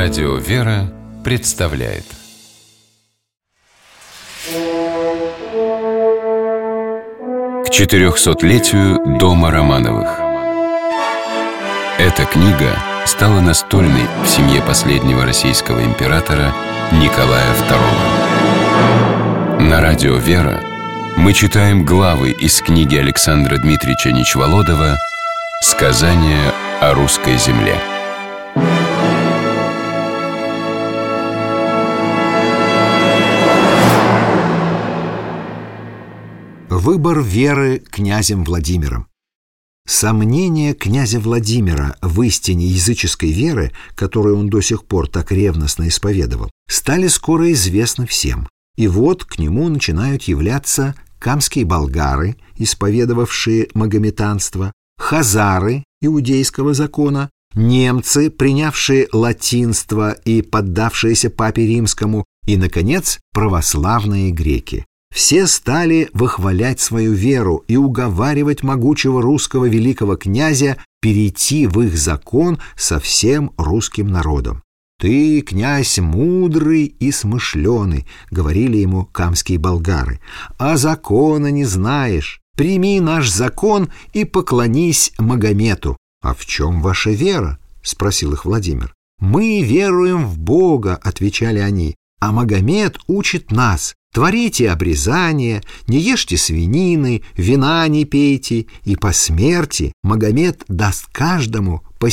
Радио «Вера» представляет к 400-летию дома Романовых. Эта книга стала настольной в семье последнего российского императора Николая II. На радио «Вера» мы читаем главы из книги Александра Дмитриевича Нечволодова «Сказания о русской земле». Выбор веры князем Владимиром. Сомнения князя Владимира в истине языческой веры, которую он до сих пор так ревностно исповедовал, стали скоро известны всем. И вот к нему начинают являться камские болгары, исповедовавшие магометанство, хазары иудейского закона, немцы, принявшие латинство и поддавшиеся папе римскому, и, наконец, православные греки. Все стали выхвалять свою веру и уговаривать могучего русского великого князя перейти в их закон со всем русским народом. «Ты, князь, мудрый и смышленый», — говорили ему камские болгары, — «а закона не знаешь. Прими наш закон и поклонись Магомету». «А в чем ваша вера?» — спросил их Владимир. «Мы веруем в Бога», — отвечали они, — «а Магомет учит нас. Творите обрезание, не ешьте свинины, вина не пейте, и по смерти Магомет даст каждому по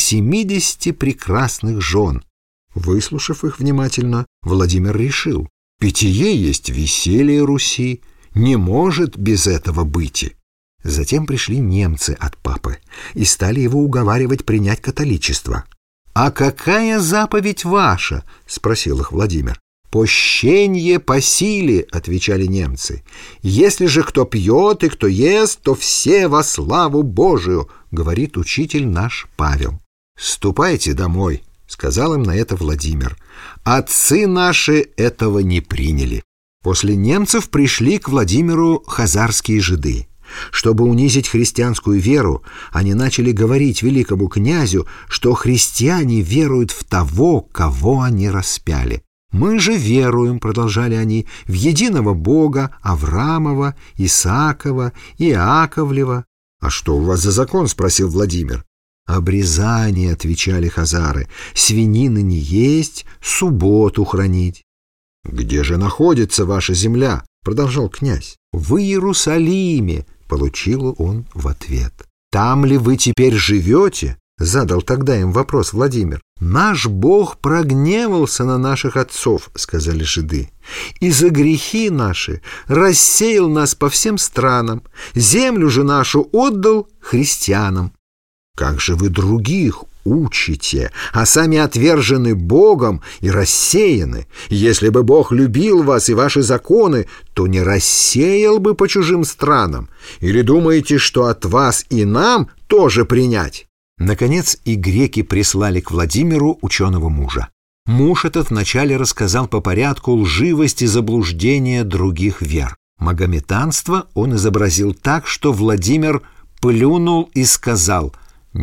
70 прекрасных жен». Выслушав их внимательно, Владимир решил: питье есть веселье Руси, не может без этого быть. Затем пришли немцы от папы и стали его уговаривать принять католичество. «А какая заповедь ваша?» — спросил их Владимир. «Пощенье по силе», — отвечали немцы. «Если же кто пьет и кто ест, то все во славу Божию», — говорит учитель наш Павел. «Ступайте домой», — сказал им на это Владимир. «Отцы наши этого не приняли». После немцев пришли к Владимиру хазарские жиды. Чтобы унизить христианскую веру, они начали говорить великому князю, что христиане веруют в того, кого они распяли. «Мы же веруем, — продолжали они, — в единого Бога Авраамова, Исаакова, Иаковлева». «А что у вас за закон?» — спросил Владимир. «Обрезание, — отвечали хазары, — свинины не есть, субботу хранить». «Где же находится ваша земля?» — продолжал князь. «В Иерусалиме, — получил он в ответ. «Там ли вы теперь живете?» — задал тогда им вопрос Владимир. «Наш Бог прогневался на наших отцов, — сказали жиды, — и за грехи наши рассеял нас по всем странам, землю же нашу отдал христианам». «Как же вы других учите, а сами отвержены Богом и рассеяны? Если бы Бог любил вас и ваши законы, то не рассеял бы по чужим странам. Или думаете, что от вас и нам тоже принять?» Наконец и греки прислали к Владимиру ученого мужа. Муж этот вначале рассказал по порядку лживость и заблуждение других вер. Магометанство он изобразил так, что Владимир плюнул и сказал: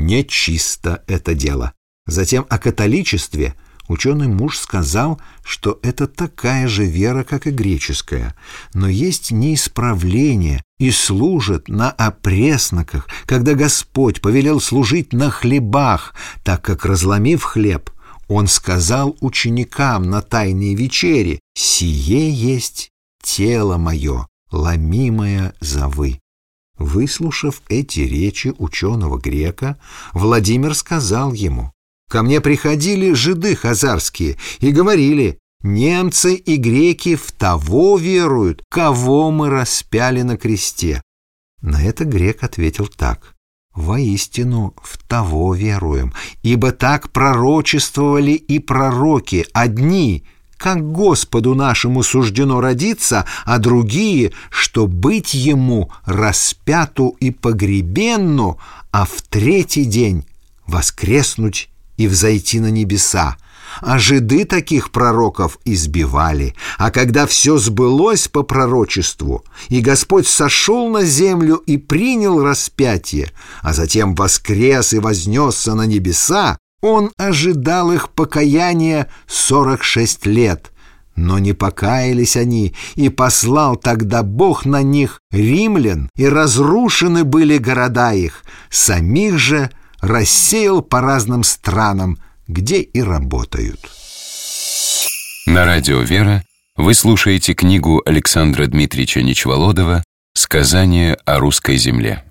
«Нечисто это дело». Затем о католичестве ученый муж сказал, что это такая же вера, как и греческая, но есть неисправление и служит на опресноках, когда Господь повелел служить на хлебах, так как, разломив хлеб, Он сказал ученикам на тайной вечере: «Сие есть тело мое, ломимое за вы». Выслушав эти речи ученого грека, Владимир сказал ему: «Ко мне приходили жиды хазарские и говорили: немцы и греки в того веруют, кого мы распяли на кресте». На это грек ответил так: «Воистину в того веруем, ибо так пророчествовали и пророки, одни, как Господу нашему суждено родиться, а другие, что быть ему распяту и погребенну, а в третий день воскреснуть и взойти на небеса. А жиды таких пророков избивали. А когда все сбылось по пророчеству, и Господь сошел на землю и принял распятие, а затем воскрес и вознесся на небеса, Он ожидал их покаяния 46 лет, но не покаялись они, и послал тогда Бог на них римлян, и разрушены были города их, самих же рассеял по разным странам, где и работают. На радио «Вера» вы слушаете книгу Александра Дмитриевича Нечволодова «Сказание о русской земле».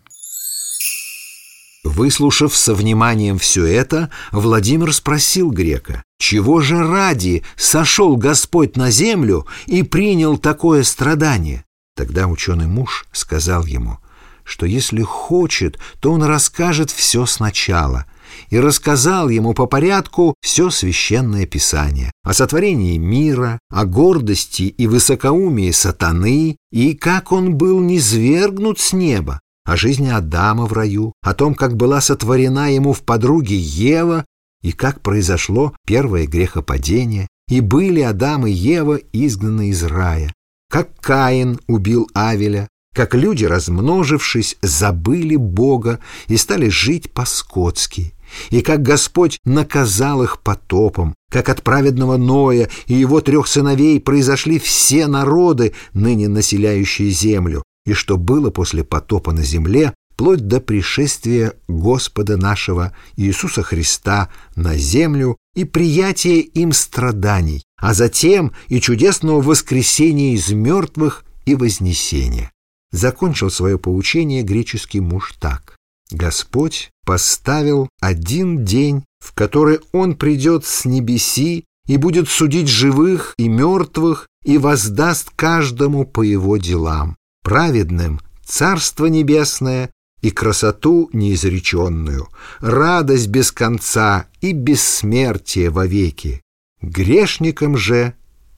Выслушав со вниманием все это, Владимир спросил грека: «Чего же ради сошел Господь на землю и принял такое страдание?» Тогда ученый муж сказал ему, что если хочет, то он расскажет все сначала, и рассказал ему по порядку все священное писание о сотворении мира, о гордости и высокоумии сатаны, и как он был низвергнут с неба, о жизни Адама в раю, о том, как была сотворена ему в подруге Ева, и как произошло первое грехопадение, и были Адам и Ева изгнаны из рая, как Каин убил Авеля, как люди, размножившись, забыли Бога и стали жить по-скотски, и как Господь наказал их потопом, как от праведного Ноя и его 3 сыновей произошли все народы, ныне населяющие землю, и что было после потопа на земле, вплоть до пришествия Господа нашего Иисуса Христа на землю и приятия им страданий, а затем и чудесного воскресения из мертвых и вознесения. Закончил свое поучение греческий муж так: Господь поставил один день, в который Он придет с небеси и будет судить живых и мертвых и воздаст каждому по его делам. Праведным Царство Небесное и красоту неизреченную, радость без конца и бессмертие вовеки, грешникам же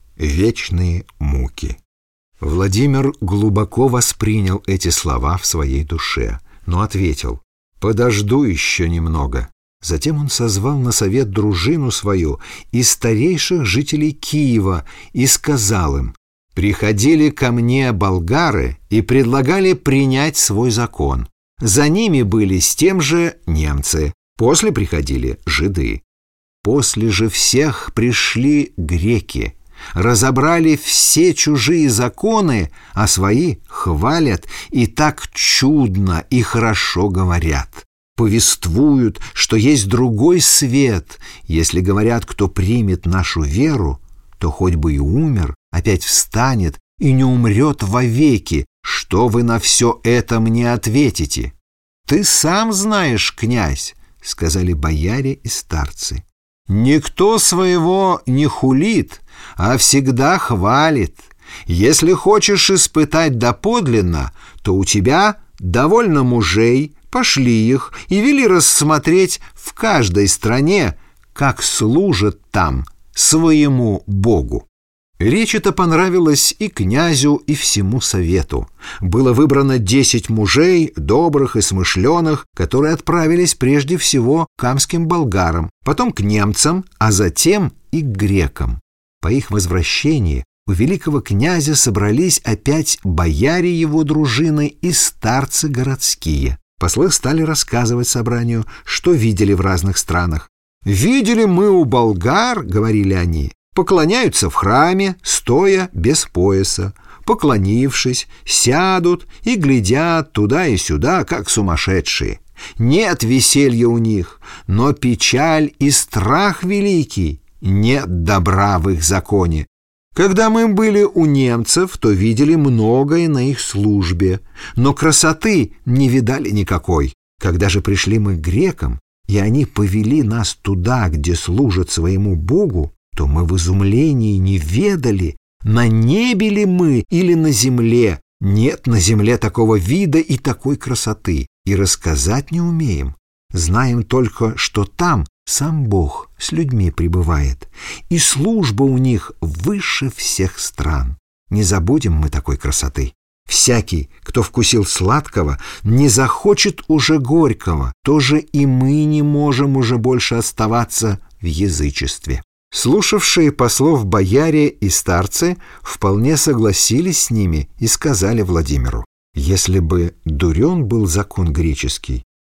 вечные муки. Владимир глубоко воспринял эти слова в своей душе, но ответил: «Подожду еще немного». Затем он созвал на совет дружину свою из старейших жителей Киева и сказал им: «Приходили ко мне болгары и предлагали принять свой закон. За ними были с тем же немцы, после приходили жиды. После же всех пришли греки, разобрали все чужие законы, а свои хвалят и так чудно и хорошо говорят. Повествуют, что есть другой свет. Если говорят, кто примет нашу веру, то хоть бы и умер, опять встанет и не умрет вовеки. Что вы на все это мне ответите?» «Ты сам знаешь, князь», — сказали бояре и старцы. «Никто своего не хулит, а всегда хвалит. Если хочешь испытать доподлинно, то у тебя довольно мужей, пошли их и вели рассмотреть в каждой стране, как служат там своему Богу». Речь эта понравилась и князю, и всему совету. Было выбрано 10 мужей, добрых и смышленых, которые отправились прежде всего к камским болгарам, потом к немцам, а затем и к грекам. По их возвращении у великого князя собрались опять бояре его дружины и старцы городские. Послы стали рассказывать собранию, что видели в разных странах. «Видели мы у болгар, — говорили они, — поклоняются в храме, стоя без пояса. Поклонившись, сядут и глядят туда и сюда, как сумасшедшие. Нет веселья у них, но печаль и страх великий, нет добра в их законе. Когда мы были у немцев, то видели многое на их службе, но красоты не видали никакой. Когда же пришли мы к грекам, и они повели нас туда, где служат своему Богу, то мы в изумлении не ведали, на небе ли мы или на земле. Нет на земле такого вида и такой красоты, и рассказать не умеем. Знаем только, что там сам Бог с людьми пребывает, и служба у них выше всех стран. Не забудем мы такой красоты. Всякий, кто вкусил сладкого, не захочет уже горького, тоже и мы не можем уже больше оставаться в язычестве». Слушавшие послов бояре и старцы вполне согласились с ними и сказали Владимиру: «Если бы дурен был закон греческий,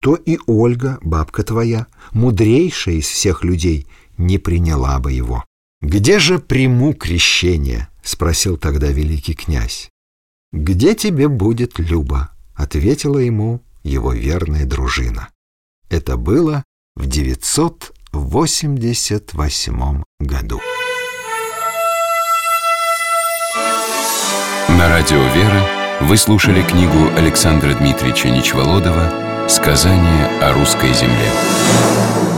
то и Ольга, бабка твоя, мудрейшая из всех людей, не приняла бы его». «Где же приму крещение?» — спросил тогда великий князь. «Где тебе будет Люба?» — ответила ему его верная дружина. Это было в 988 году. На радио «Вера» вы слушали книгу Александра Дмитриевича Нечволодова «Сказание о русской земле».